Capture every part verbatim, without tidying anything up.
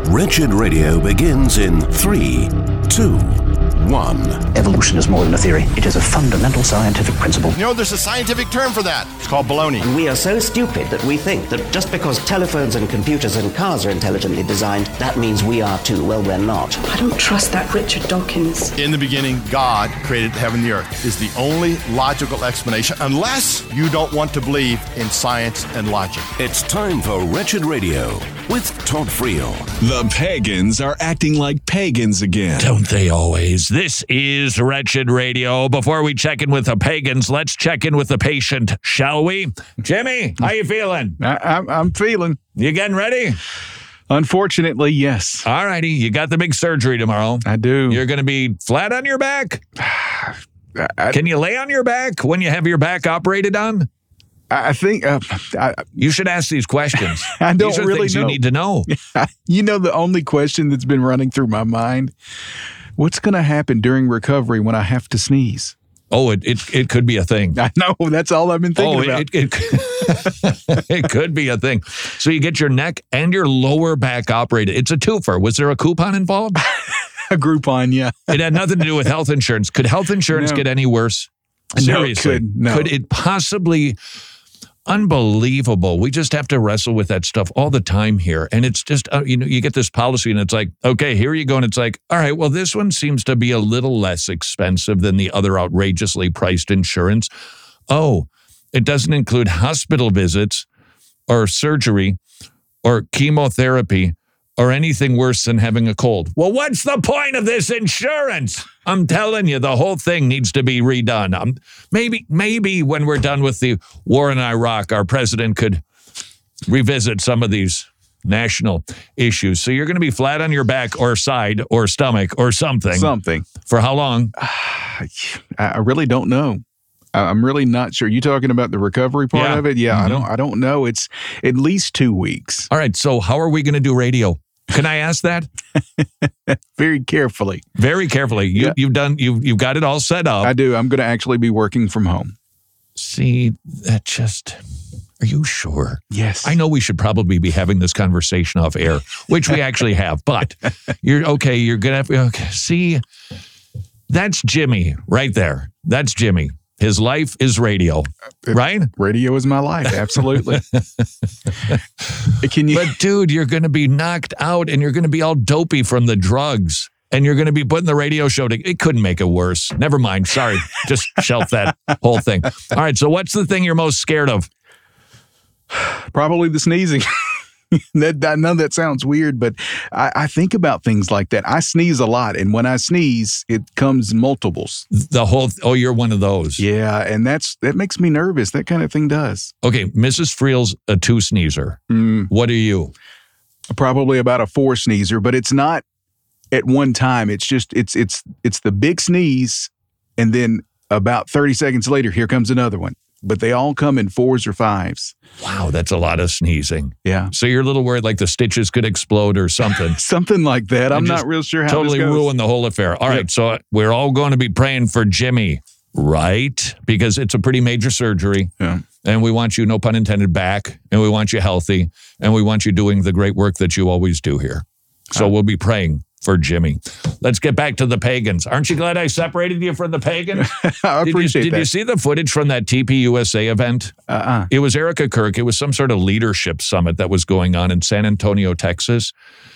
Wretched Radio begins in three, two, one. Evolution is more than a theory. It is a fundamental scientific principle. You know, there's a scientific term for that. It's called baloney. We are so stupid that we think that just because telephones and computers and cars are intelligently designed, that means we are too. Well, we're not. I don't trust that Richard Dawkins. In the beginning, God created heaven and the earth is the only logical explanation, unless you don't want to believe in science and logic. It's time for Wretched Radio with Todd Friel. The pagans are acting like pagans again. Don't they always? This is Wretched Radio. Before we check in with the pagans, let's check in with the patient, shall we? Jimmy, how you feeling? I, I'm, I'm feeling. You getting ready? Unfortunately, yes. All righty. You got the big surgery tomorrow. I do. You're going to be flat on your back? I, Can you lay on your back when you have your back operated on? I think uh, I, You should ask these questions. I don't these are really things know. you need to know. You know, the only question that's been running through my mind, what's going to happen during recovery when I have to sneeze? Oh, it, it it could be a thing. I know. That's all I've been thinking oh, about. It, it, it could be a thing. So you get your neck and your lower back operated. It's a twofer. Was there a coupon involved? A Groupon, yeah. It had nothing to do with health insurance. Could health insurance No. get any worse? No, it Seriously. couldn't. No. Could it possibly... Unbelievable. We just have to wrestle with that stuff all the time here. And it's just, uh, you know, you get this policy and it's like, okay, here you go. And it's like, all right, well, this one seems to be a little less expensive than the other outrageously priced insurance. Oh, it doesn't include hospital visits or surgery or chemotherapy or anything worse than having a cold. Well, what's the point of this insurance? I'm telling you, the whole thing needs to be redone. Um, maybe, maybe when we're done with the war in Iraq, our president could revisit some of these national issues. So you're going to be flat on your back or side or stomach or something. Something. For how long? I really don't know. I'm really not sure. You talking about the recovery part Yeah. of it? Yeah, Mm-hmm. I don't. I don't know. It's at least two weeks. All right. So how are we going to do radio? Can I ask that? Very carefully. Very carefully. You, Yeah. You've done. You've you've got it all set up. I do. I'm going to actually be working from home. See, that just. Are you sure? Yes. I know we should probably be having this conversation off air, which we actually have, but you're okay. You're going to have, okay. See, that's Jimmy right there. That's Jimmy. His life is radio, right? Radio is my life. Absolutely. Can you? But dude, you're going to be knocked out and you're going to be all dopey from the drugs and you're going to be putting the radio show to, it couldn't make it worse. Never mind. Sorry. Just shelf that whole thing. All right. So what's the thing you're most scared of? Probably the sneezing. that, I know that sounds weird, but I, I think about things like that. I sneeze a lot, and when I sneeze, it comes multiples. The whole, oh, you're one of those. Yeah, and that's that makes me nervous. That kind of thing does. Okay, Missus Friel's a two sneezer. Mm, What are you? probably about a four sneezer, but it's not at one time. It's just it's it's it's the big sneeze, and then about thirty seconds later, here comes another one. But they all come in fours or fives. Wow, that's a lot of sneezing. Yeah. So you're a little worried like the stitches could explode or something. Something like that. I'm And not just real sure how Totally this goes. ruin the whole affair. All Yep. right, so we're all going to be praying for Jimmy, right? Because it's a pretty major surgery. Yeah. And we want you, no pun intended, back. And we want you healthy. And we want you doing the great work that you always do here. So we'll be praying for Jimmy. Let's get back to the pagans. Aren't you glad I separated you from the pagans? I Did appreciate you, did that. you see the footage from that T P U S A event? Uh-uh. It was Erica Kirk. It was some sort of leadership summit that was going on in San Antonio, Texas.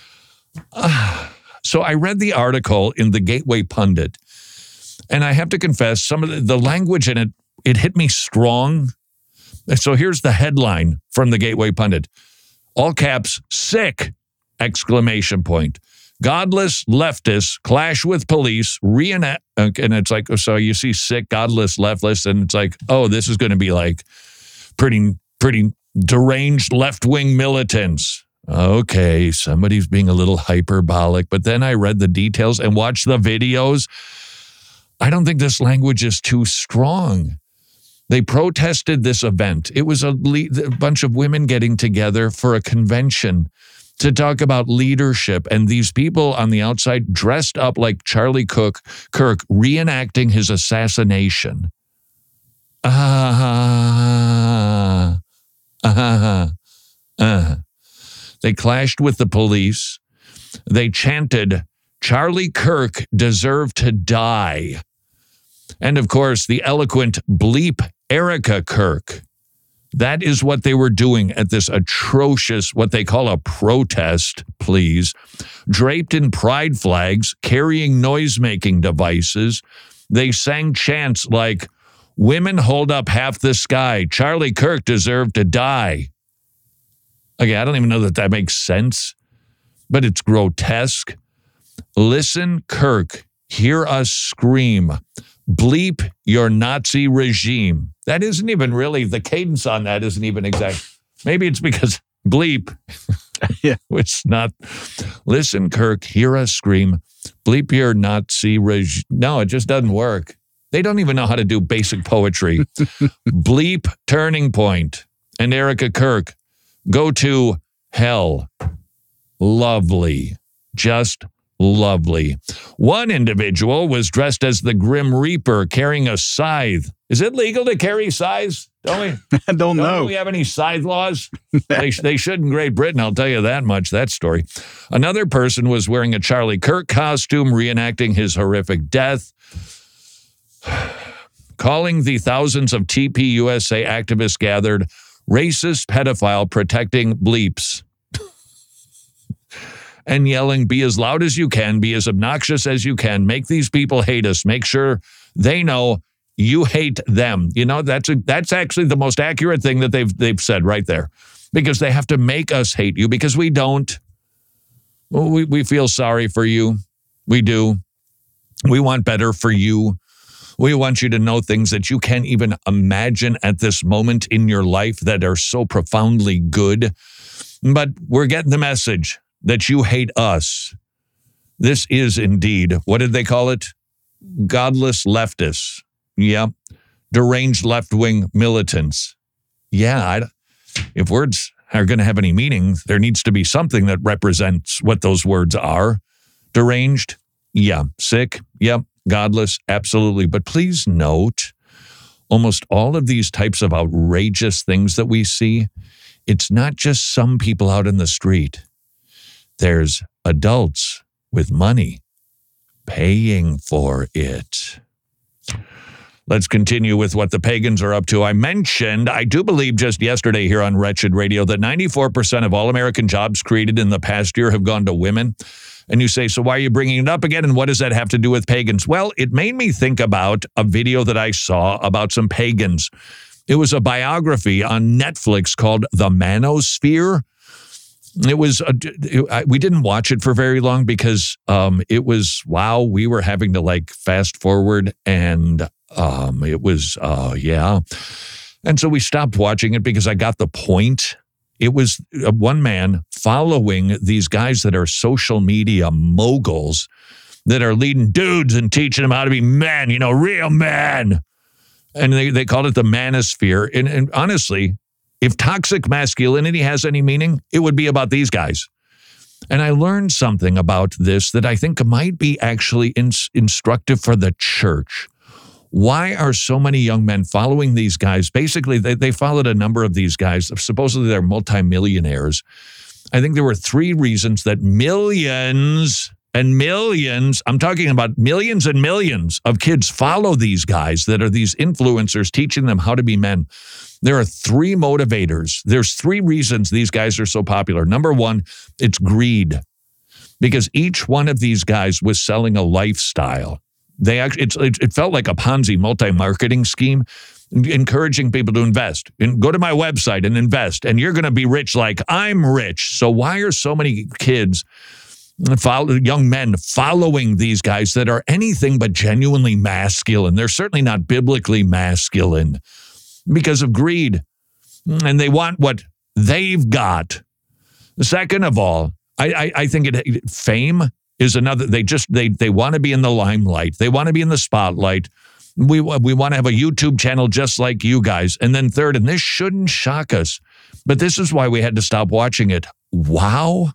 Uh, so I read the article in the Gateway Pundit, and I have to confess, some of the, the language in it, it hit me strong. So here's the headline from the Gateway Pundit. All caps, sick, exclamation point. Godless leftists clash with police, reenact, and it's like, so you see sick, godless leftists, and it's like, oh, this is going to be like pretty, pretty deranged left-wing militants. Okay, somebody's being a little hyperbolic, but then I read the details and watched the videos. I don't think this language is too strong. They protested this event. It was a, le- a bunch of women getting together for a convention to talk about leadership, and these people on the outside dressed up like Charlie Cook, Kirk reenacting his assassination. Ah, ah, ah. They clashed with the police. They chanted, Charlie Kirk deserved to die. And of course, the eloquent bleep Erica Kirk. That is what they were doing at this atrocious, what they call a protest, please, draped in pride flags, carrying noise-making devices. They sang chants like, women hold up half the sky. Charlie Kirk deserved to die. Okay, I don't even know that that makes sense, but it's grotesque. Listen, Kirk, hear us scream. Bleep your Nazi regime. That isn't even really, the cadence on that isn't even exact. Maybe it's because bleep. Yeah. It's not. Listen, Kirk, hear us scream. Bleep your Nazi regime. No, it just doesn't work. They don't even know how to do basic poetry. Bleep Turning Point and Erica Kirk. Go to hell. Lovely. Just lovely. One individual was dressed as the Grim Reaper carrying a scythe. Is it legal to carry scythes? Don't we? I don't, don't know. we have any scythe laws? they, they should in Great Britain, I'll tell you that much, that story. Another person was wearing a Charlie Kirk costume, reenacting his horrific death. Calling the thousands of T P U S A activists gathered racist pedophile protecting bleeps. And yelling, be as loud as you can, be as obnoxious as you can, make these people hate us, make sure they know you hate them. You know, that's a, that's actually the most accurate thing that they've they've said right there. Because they have to make us hate you because we don't. We, we feel sorry for you. We do. We want better for you. We want you to know things that you can't even imagine at this moment in your life that are so profoundly good. But we're getting the message that you hate us. This is indeed, what did they call it? Godless leftists. Yeah. Deranged left-wing militants. Yeah. I, if words are going to have any meaning, there needs to be something that represents what those words are. Deranged. Yeah. Sick. Yep. Godless. Absolutely. But please note, almost all of these types of outrageous things that we see, it's not just some people out in the street. There's adults with money paying for it. Let's continue with what the pagans are up to. I mentioned, I do believe just yesterday here on Wretched Radio, that ninety-four percent of all American jobs created in the past year have gone to women. And you say, so why are you bringing it up again? And what does that have to do with pagans? Well, it made me think about a video that I saw about some pagans. It was a biography on Netflix called The Manosphere. It was, a, it, we didn't watch it for very long because um, it was, wow, we were having to like fast forward and um, it was, uh, yeah. And so we stopped watching it because I got the point. It was one man following these guys that are social media moguls that are leading dudes and teaching them how to be men, you know, real men. And they, they called it the manosphere. And, and honestly, if toxic masculinity has any meaning, it would be about these guys. And I learned something about this that I think might be actually ins- instructive for the church. Why are so many young men following these guys? Basically, they, they followed a number of these guys. Supposedly, they're multimillionaires. I think there were three reasons that millions and millions, I'm talking about millions and millions of kids follow these guys that are these influencers teaching them how to be men. There are three motivators. There's three reasons these guys are so popular. Number one, it's greed. Because each one of these guys was selling a lifestyle. They actually, it's, it felt like a Ponzi multi-marketing scheme, encouraging people to invest. And go to my website and invest, and you're going to be rich like I'm rich. So why are so many kids, follow, young men, following these guys that are anything but genuinely masculine? They're certainly not biblically masculine because of greed. And they want what they've got. Second of all, I, I, I think it, fame is another. They just they they want to be in the limelight. They want to be in the spotlight. We we want to have a YouTube channel just like you guys. And then third, and this shouldn't shock us, but this is why we had to stop watching it. Wow,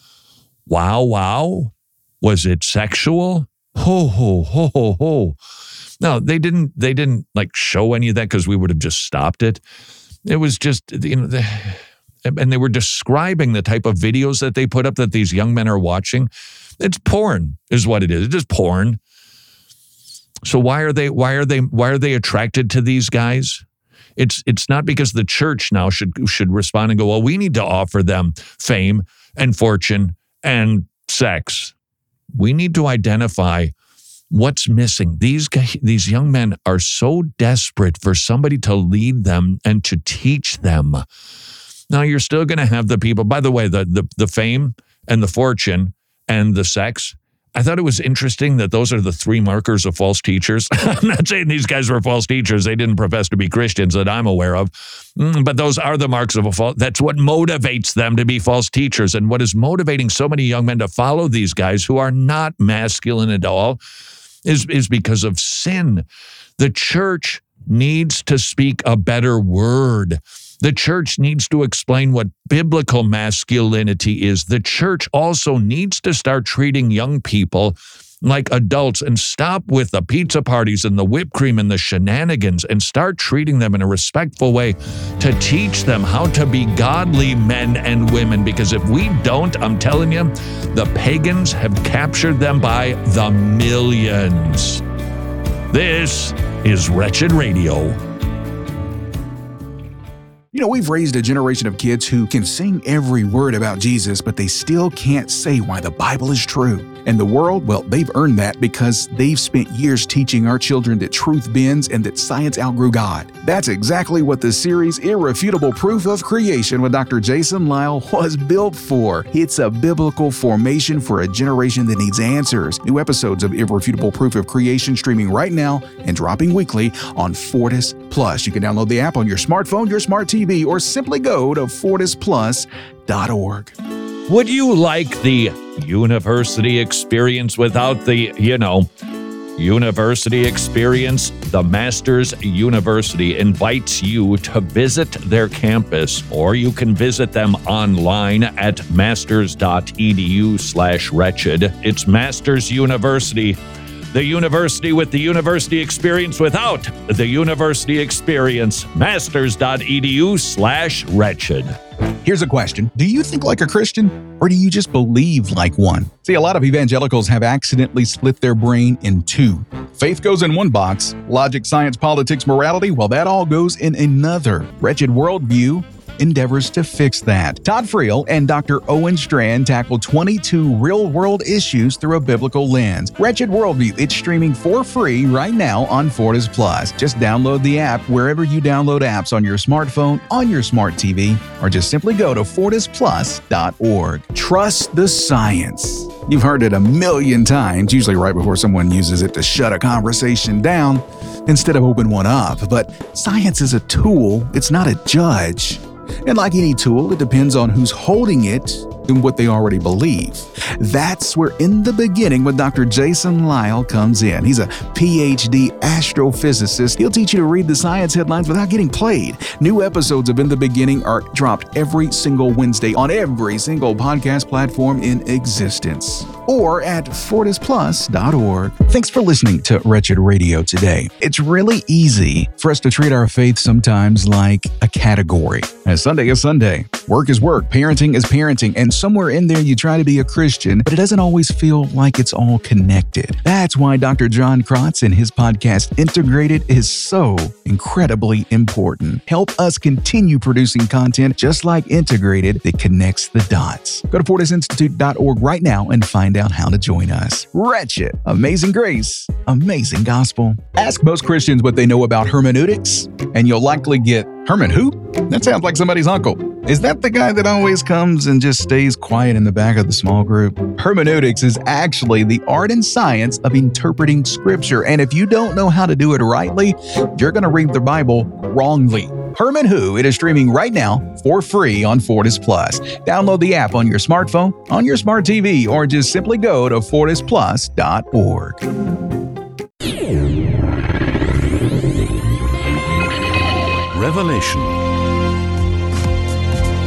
wow, wow. Was it sexual? Ho ho ho ho ho. No, they didn't. They didn't like show any of that because we would have just stopped it. It was just, you know. The, and they were describing the type of videos that they put up that these young men are watching. It's porn is what it is. It's just porn. So why are they why are they why are they attracted to these guys? It's it's not because the church now should should respond and go, well, we need to offer them fame and fortune and sex. We need to identify what's missing. These guys, these young men are so desperate for somebody to lead them and to teach them. Now, you're still going to have the people, by the way, the, the, the fame and the fortune and the sex. I thought it was interesting that those are the three markers of false teachers. I'm not saying these guys were false teachers. They didn't profess to be Christians that I'm aware of. But those are the marks of a false. That's what motivates them to be false teachers. And what is motivating so many young men to follow these guys who are not masculine at all is, is because of sin. The church needs to speak a better word. The church needs to explain what biblical masculinity is. The church also needs to start treating young people like adults and stop with the pizza parties and the whipped cream and the shenanigans and start treating them in a respectful way to teach them how to be godly men and women. Because if we don't, I'm telling you, the pagans have captured them by the millions. This is Wretched Radio. You know, we've raised a generation of kids who can sing every word about Jesus, but they still can't say why the Bible is true. And the world, well, they've earned that because they've spent years teaching our children that truth bends and that science outgrew God. That's exactly what the series Irrefutable Proof of Creation with Doctor Jason Lisle was built for. It's a biblical formation for a generation that needs answers. New episodes of Irrefutable Proof of Creation streaming right now and dropping weekly on Fortis Plus. You can download the app on your smartphone, your smart T V, or simply go to fortis plus dot org. Would you like the university experience without the, you know, university experience? The Masters University invites you to visit their campus, or you can visit them online at masters.edu slash wretched. It's Masters University, the university with the university experience without the university experience. Masters.edu slash wretched. Here's a question. Do you think like a Christian, or do you just believe like one? See, a lot of evangelicals have accidentally split their brain in two. Faith goes in one box, logic, science, politics, morality, well, that all goes in another. Wretched Worldview endeavors to fix that. Todd Friel and Doctor Owen Strand tackle twenty-two real-world issues through a biblical lens. Wretched Worldview, it's streaming for free right now on Fortis Plus. Just download the app wherever you download apps on your smartphone, on your smart T V, or just simply go to fortis plus dot org. Trust the science. You've heard it a million times, usually right before someone uses it to shut a conversation down instead of open one up. But science is a tool, it's not a judge. And like any tool, it depends on who's holding it and what they already believe. That's where In the Beginning with Doctor Jason Lisle comes in. He's a P H D astrophysicist. He'll teach you to read the science headlines without getting played. New episodes of In the Beginning are dropped every single Wednesday on every single podcast platform in existence, or at fortis plus dot org. Thanks for listening to Wretched Radio today. It's really easy for us to treat our faith sometimes like a category. As Sunday is Sunday, work is work, parenting is parenting, and somewhere in there you try to be a Christian, but it doesn't always feel like it's all connected. That's why Doctor John Krotz and his podcast Integrated is so incredibly important. Help us continue producing content just like Integrated that connects the dots. Go to fortis institute dot org right now and find out how to join us. Wretched, amazing grace, amazing gospel. Ask most Christians what they know about hermeneutics, and you'll likely get, Herman who? That sounds like somebody's uncle. Is that the guy that always comes and just stays quiet in the back of the small group? Hermeneutics is actually the art and science of interpreting scripture. And if you don't know how to do it rightly, you're going to read the Bible wrongly. Herman Who, it is streaming right now for free on Fortis Plus. Download the app on your smartphone, on your smart T V, or just simply go to fortis plus dot org. Revelation.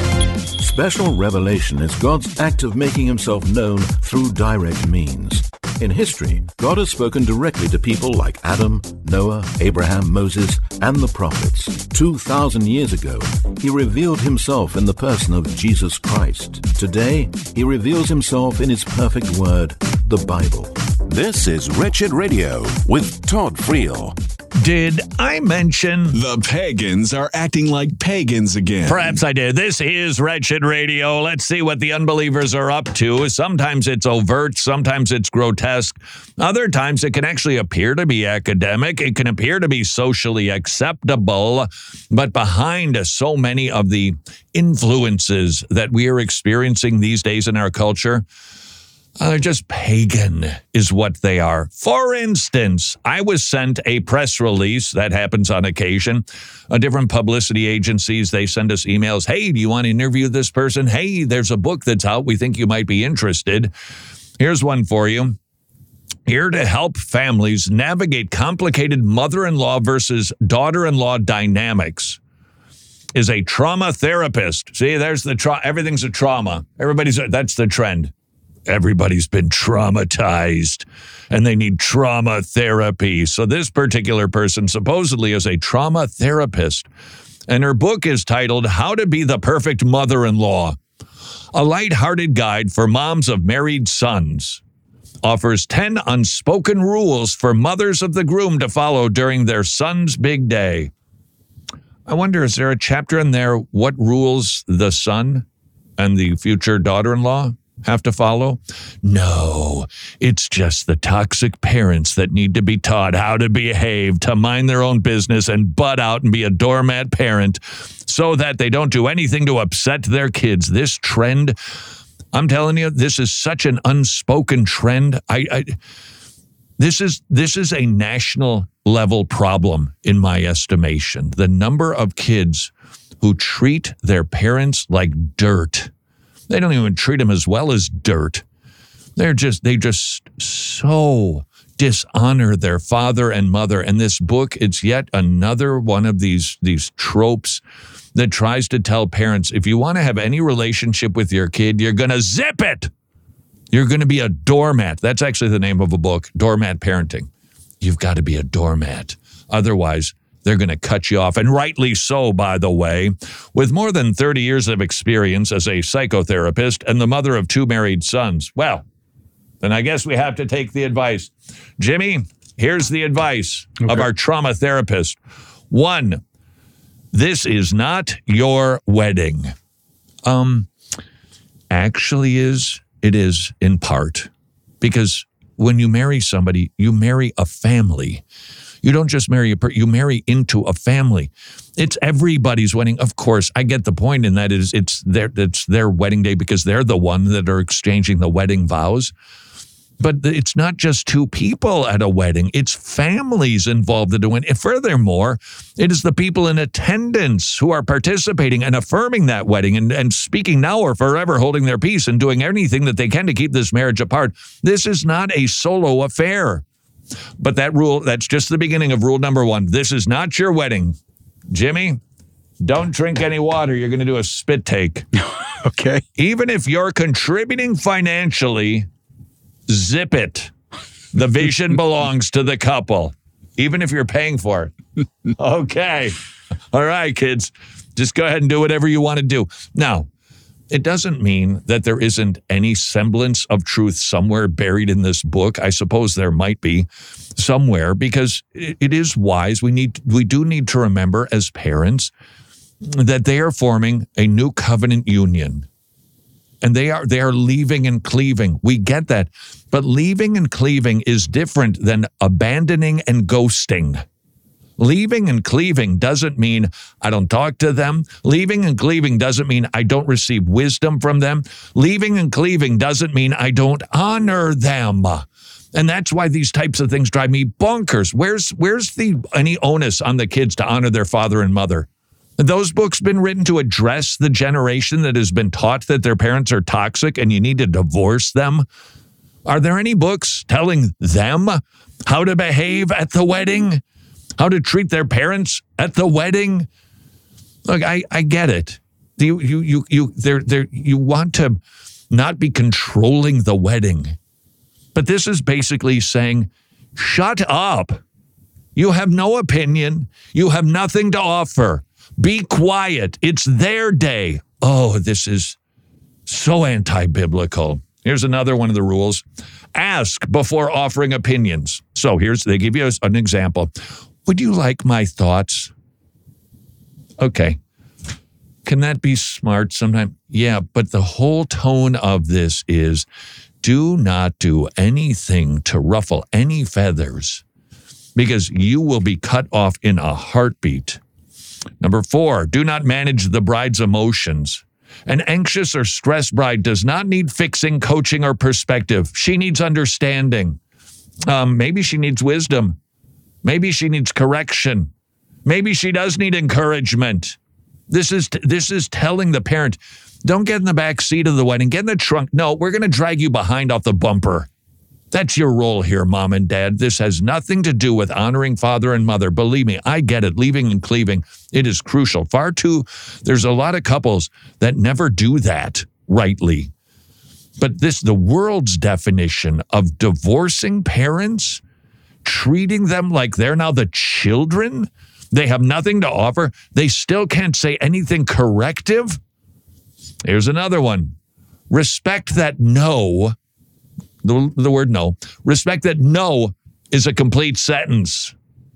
Special revelation is God's act of making himself known through direct means. In history, God has spoken directly to people like Adam, Noah, Abraham, Moses, and the prophets. Two thousand years ago, he revealed himself in the person of Jesus Christ. Today, he reveals himself in his perfect word, the Bible. This is Wretched Radio with Todd Friel. Did I mention The pagans are acting like pagans again? Perhaps I did. This is Wretched Radio. Let's see what the unbelievers are up to. Sometimes it's overt, sometimes it's grotesque. Other times it can actually appear to be academic. It can appear to be socially acceptable. But behind so many of the influences that we are experiencing these days in our culture, Uh, they're just pagan is what they are. For instance, I was sent a press release. That happens on occasion. Uh, different publicity agencies, they send us emails. Hey, do you want to interview this person? Hey, there's a book that's out. We think you might be interested. Here's one for you. Here to help families navigate complicated mother-in-law versus daughter-in-law dynamics is a trauma therapist. See, there's the tra- everything's a trauma. Everybody's a, that's the trend. Everybody's been traumatized and they need trauma therapy. So this particular person supposedly is a trauma therapist. And her book is titled How to Be the Perfect Mother-in-Law, a lighthearted guide for moms of married sons. Offers ten unspoken rules for mothers of the groom to follow during their son's big day. I wonder, is there a chapter in there, what rules the son and the future daughter-in-law have to follow? No, it's just the toxic parents that need to be taught how to behave, to mind their own business and butt out and be a doormat parent so that they don't do anything to upset their kids. This trend, I'm telling you, this is such an unspoken trend. I, I this is this is a national level problem in my estimation. The number of kids who treat their parents like dirt. They don't even treat them as well as dirt. They're just, they just so dishonor their father and mother. And this book, it's yet another one of these, these tropes that tries to tell parents, if you want to have any relationship with your kid, you're going to zip it. You're going to be a doormat. That's actually the name of a book, Doormat Parenting. You've got to be a doormat. Otherwise, they're going to cut you off, and rightly so, by the way. With more than thirty years of experience as a psychotherapist and the mother of two married sons, well, then I guess we have to take the advice. Jimmy, here's the advice okay. of our trauma therapist. One, this is not your wedding. Um, actually is, it is in part, because when you marry somebody, you marry a family. You don't just marry a per- you marry into a family. It's everybody's wedding. Of course, I get the point in that it is it's their it's their wedding day because they're the one that are exchanging the wedding vows. But it's not just two people at a wedding. It's families involved in a wedding. And furthermore, it is the people in attendance who are participating and affirming that wedding and, and speaking now or forever holding their peace and doing anything that they can to keep this marriage apart. This is not a solo affair. But that rule, that's just the beginning of rule number one. This is not your wedding. Jimmy, don't drink any water. You're going to do a spit take. Okay. Even if you're contributing financially, zip it. The vision belongs to the couple, even if you're paying for it. Okay. All right, kids. Just go ahead and do whatever you want to do. Now, it doesn't mean that there isn't any semblance of truth somewhere buried in this book. I suppose there might be somewhere because it is wise. We need, we do need to remember as parents that they are forming a new covenant union. And they are they are leaving and cleaving. We get that. But leaving and cleaving is different than abandoning and ghosting. Leaving and cleaving doesn't mean I don't talk to them. Leaving and cleaving doesn't mean I don't receive wisdom from them. Leaving and cleaving doesn't mean I don't honor them. And that's why these types of things drive me bonkers. Where's where's the any onus on the kids to honor their father and mother? Those books been written to address the generation that has been taught that their parents are toxic and you need to divorce them. Are there any books telling them how to behave at the wedding? How to treat their parents at the wedding? Look, I, I get it. You you you you they're, they're, you want to not be controlling the wedding. But this is basically saying, shut up. You have no opinion. You have nothing to offer. Be quiet. It's their day. Oh, this is so anti-biblical. Here's another one of the rules. Ask before offering opinions. So here's, they give you an example. Would you like my thoughts? Okay. Can that be smart sometimes? Yeah, but the whole tone of this is, do not do anything to ruffle any feathers, because you will be cut off in a heartbeat. Number four, do not manage the bride's emotions. An anxious or stressed bride does not need fixing, coaching, or perspective. She needs understanding. Um, maybe she needs wisdom. Maybe she needs correction. Maybe she does need encouragement. This is this is telling the parent, don't get in the back seat of the wedding. Get in the trunk. No, we're going to drag you behind off the bumper. That's your role here, mom and dad. This has nothing to do with honoring father and mother. Believe me, I get it. Leaving and cleaving, it is crucial. Far too, there's a lot of couples that never do that rightly. But this, the world's definition of divorcing parents, treating them like they're now the children, they have nothing to offer, they still can't say anything corrective. Here's another one. Respect that no, the, the word no, respect that no is a complete sentence.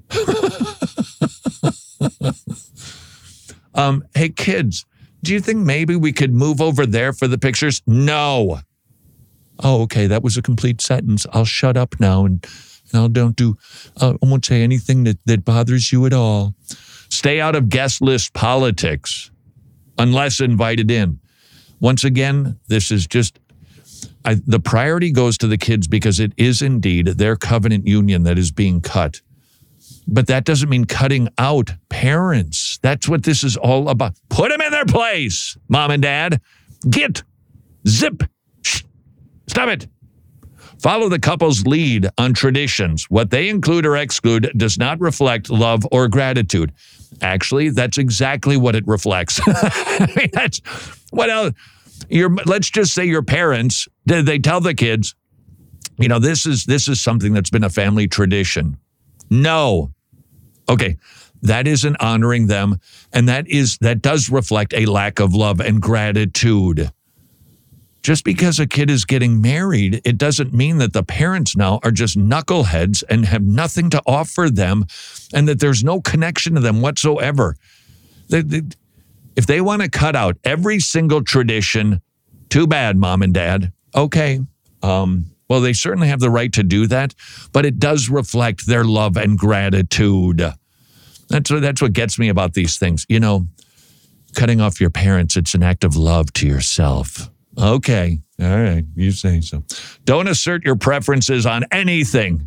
um, hey, kids, do you think maybe we could move over there for the pictures? No. Oh, okay, that was a complete sentence. I'll shut up now and, and I'll don't do, uh, I won't say anything that, that bothers you at all. Stay out of guest list politics unless invited in. Once again, this is just, I, the priority goes to the kids because it is indeed their covenant union that is being cut. But that doesn't mean cutting out parents. That's what this is all about. Put them in their place, mom and dad. Get, zip, shh, stop it. Follow the couple's lead on traditions. What they include or exclude does not reflect love or gratitude. Actually, that's exactly what it reflects. I mean, that's what else? Your, let's just say your parents, did they tell the kids, you know, this is this is something that's been a family tradition. No. Okay, that isn't honoring them, and that is that does reflect a lack of love and gratitude. Just because a kid is getting married, it doesn't mean that the parents now are just knuckleheads and have nothing to offer them and that there's no connection to them whatsoever. They, they, if they want to cut out every single tradition, too bad, mom and dad. Okay. Um, well, they certainly have the right to do that, but it does reflect their love and gratitude. That's what, that's what gets me about these things. You know, cutting off your parents, it's an act of love to yourself. Okay. All right. You say so. Don't assert your preferences on anything.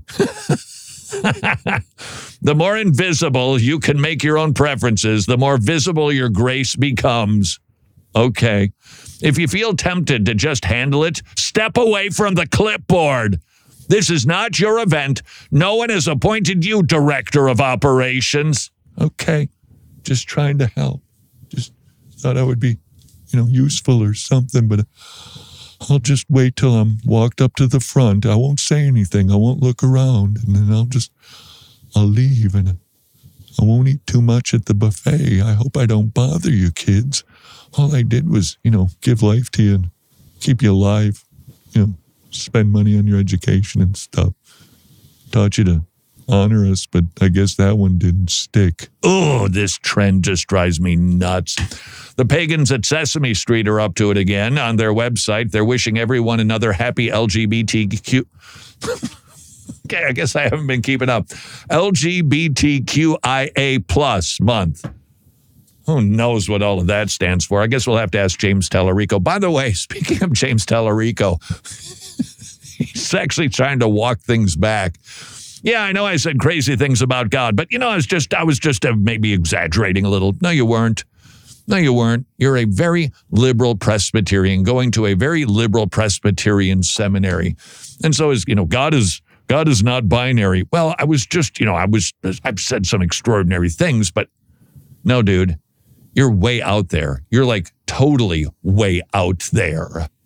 The more invisible you can make your own preferences, the more visible your grace becomes. Okay. If you feel tempted to just handle it, step away from the clipboard. This is not your event. No one has appointed you director of operations. Okay. Just trying to help. Just thought I would be, you know, useful or something, but I'll just wait till I'm walked up to the front. I won't say anything. I won't look around, and then I'll just, I'll leave, and I won't eat too much at the buffet. I hope I don't bother you kids. All I did was, you know, give life to you and keep you alive, you know, spend money on your education and stuff. Taught you to honor us, but I guess that one didn't stick. Oh, this trend just drives me nuts. The pagans at Sesame Street are up to it again. On their website, they're wishing everyone another happy L G B T Q... Okay, I guess I haven't been keeping up. L G B T Q I A plus month. Who knows what all of that stands for? I guess we'll have to ask James Tallarico. By the way, speaking of James Tallarico, he's actually trying to walk things back. Yeah, I know I said crazy things about God, but you know, I was just, I was just uh, maybe exaggerating a little. No, you weren't. No, you weren't. You're a very liberal Presbyterian going to a very liberal Presbyterian seminary. And so is, you know, God is, God is not binary. Well, I was just, you know, I was, I've said some extraordinary things, but no, dude, you're way out there. You're like totally way out there.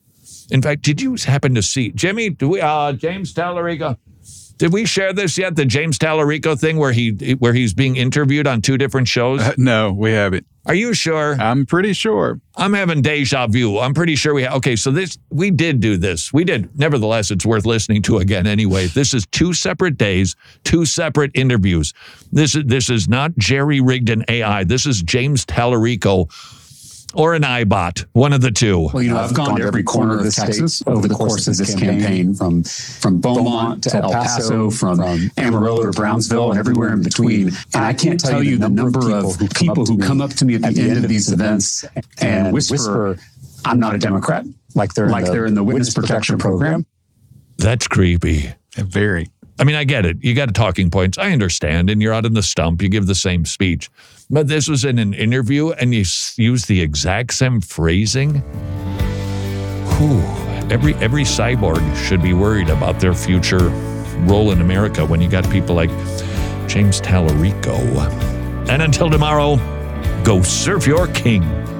In fact, did you happen to see, Jimmy, do we, uh, James Tallarico, did we share this yet? The James Tallarico thing where he where he's being interviewed on two different shows? Uh, no, we haven't. Are you sure? I'm pretty sure. I'm having deja vu. I'm pretty sure we have. Okay, so this, we did do this. We did. Nevertheless, it's worth listening to again anyway. This is two separate days, two separate interviews. This is, this is not jerry-rigged an A I. This is James Tallarico or an iBot, one of the two. Well, you know, I've gone to every corner of Texas over the course of this campaign, from from Beaumont to El Paso, from Amarillo to Brownsville, and everywhere in between. And I can't tell you the number of people who come up to me at the end of these events and whisper, "I'm not a Democrat," like they're like they're in the witness protection program. That's creepy. Very. I mean, I get it. You got talking points. I understand. And you're out in the stump. You give the same speech. But this was in an interview and you use the exact same phrasing. Whew. Every, every cyborg should be worried about their future role in America when you got people like James Tallarico. And until tomorrow, go serve your king.